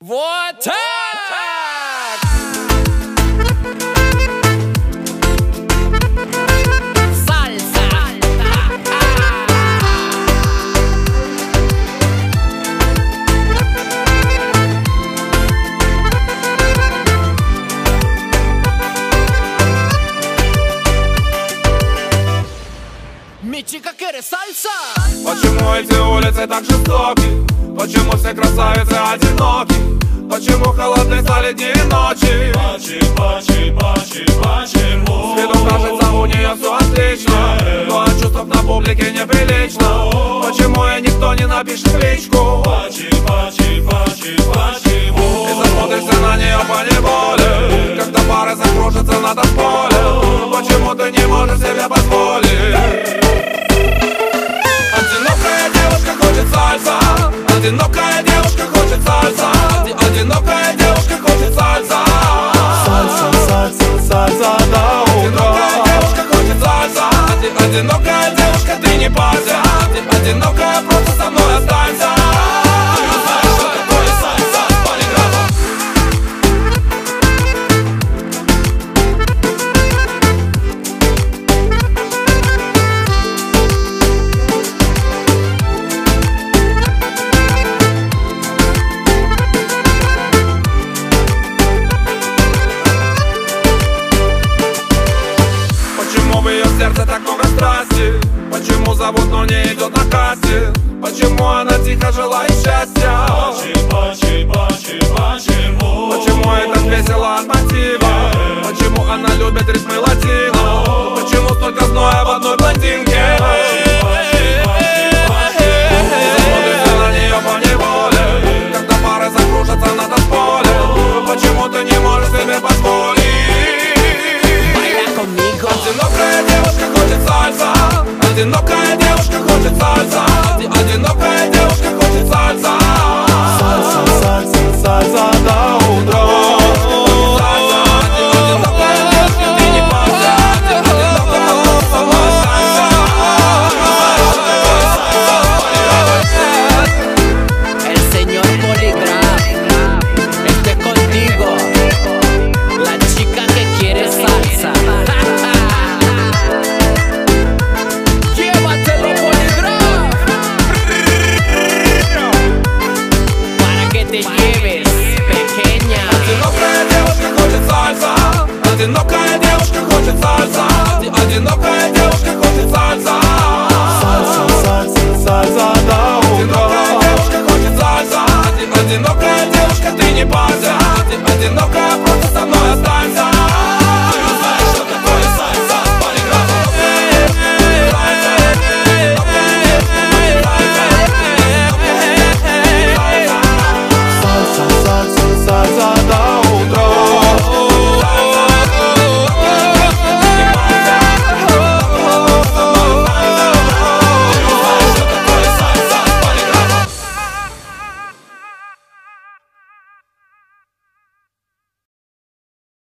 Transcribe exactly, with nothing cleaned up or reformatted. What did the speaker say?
Вот так! Сальса! Мечика, кэри, сальса! Почему эти улицы так жестоки? Почему все красавицы одиноки? Почему холодные стали дни и ночи? Почему, почему, почему, почему? С виду кажется, у нее все отлично, но от чувств на публике неприлично. Почему ей никто не напишет в личку? Почему, почему, почему, почему? И засмотришься на нее поневоле, когда пары закружатся на танцполе. Почему ты не можешь себе позволить? Одинокая девушка хочет сальса, одинокая девушка хочет сальса, одинокая девушка хочет сальса. Сальса, сальса, сальса до утра. Одинокая девушка хочет сальса, одинокая девушка, ты не парься, одинокая, просто со мной останься. Ты знаешь, что такое сальса, полиграфа? Почему в ее сердце так много страсти? Почему зовут, но не идет на кассе? Почему она тихо желает счастья? Почему, почему, почему, почему? Почему ей так весело от мотива? Почему она любит ритмы латино? Почему столько зноя в одной блондинке? Смотришься на нее поневоле, когда пары закружатся на танцполе. Почему ты не можешь себе позволить? Одинокая девушка хочет сальса, одинокая девушка хочет сальса, одинокая девушка хочет сальса. Сальса, сальса, сальса до утра. Одинокая девушка, ты не парься, одинокая, просто со мной останься. El señor Poligraf, esté contigo, la chica que quiere salsa. Llévatelo, Poligraf, para que te lleves, pequeña. Одинокая девушка хочет сальса, одинокая девушка хочет сальса, одинокая девушка хочет сальса. Сальса, сальса, сальса до утра. Одинокая девушка хочет сальса, одинокая